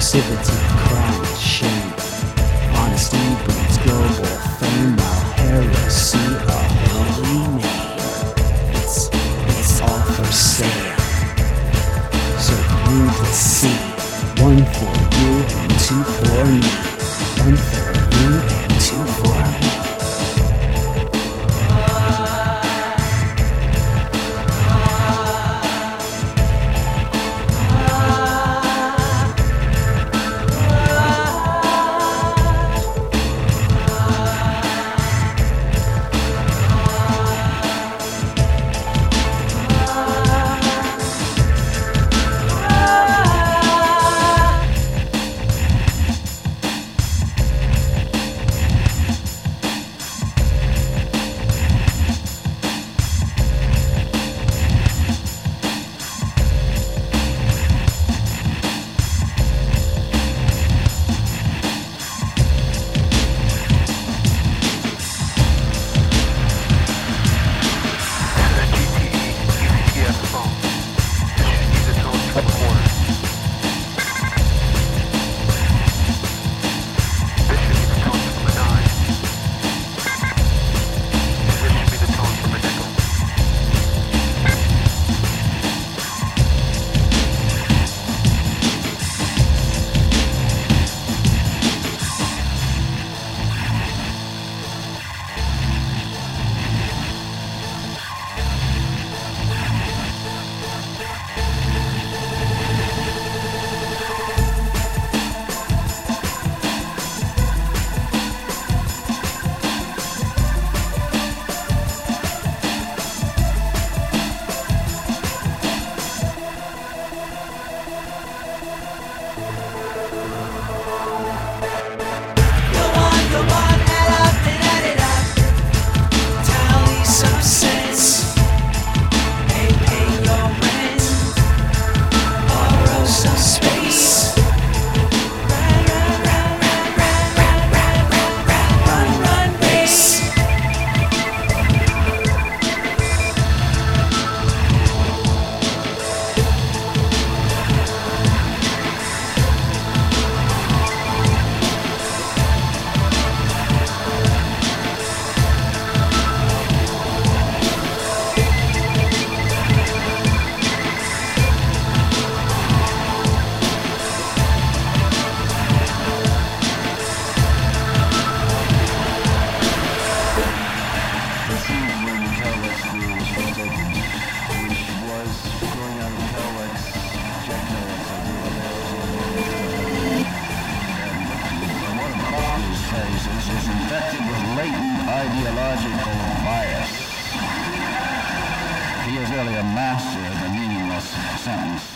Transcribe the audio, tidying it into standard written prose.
inclusivity, crime, shame. Honesty breeds global fame, while heresy a holy name. It's all for sale. So read the sea. One for you and two for me. One for you and two for me. Is infected with latent ideological bias. He is really a master of the meaningless sentence.